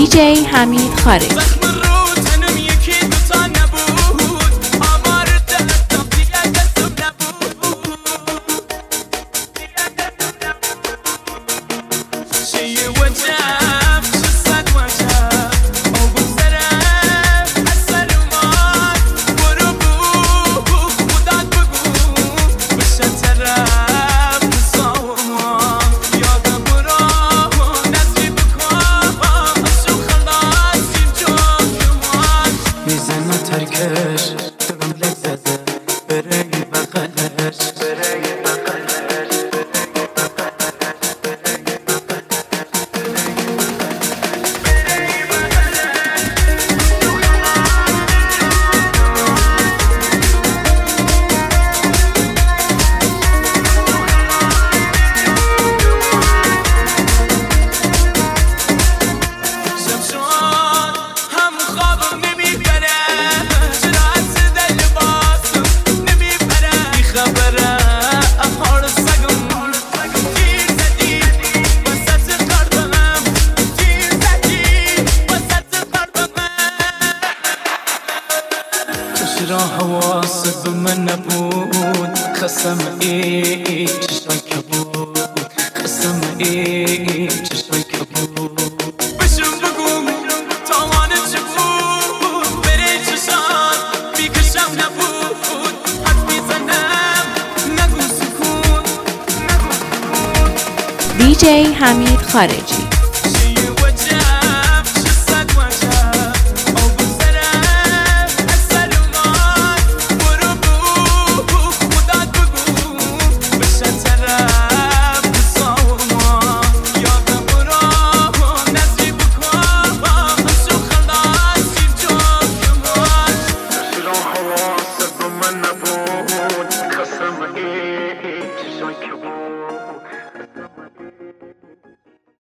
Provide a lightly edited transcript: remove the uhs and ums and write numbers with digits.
DJ حمید خارجی. حواست به من نبود، خستم ای چشای کبود، خستم ای چشای کبود. بشم بگو تاوانه چه بود، بره چشان بیکشم نبود، حد میزنم نگو سکون، نگو سکون. DJ حمید خارجی.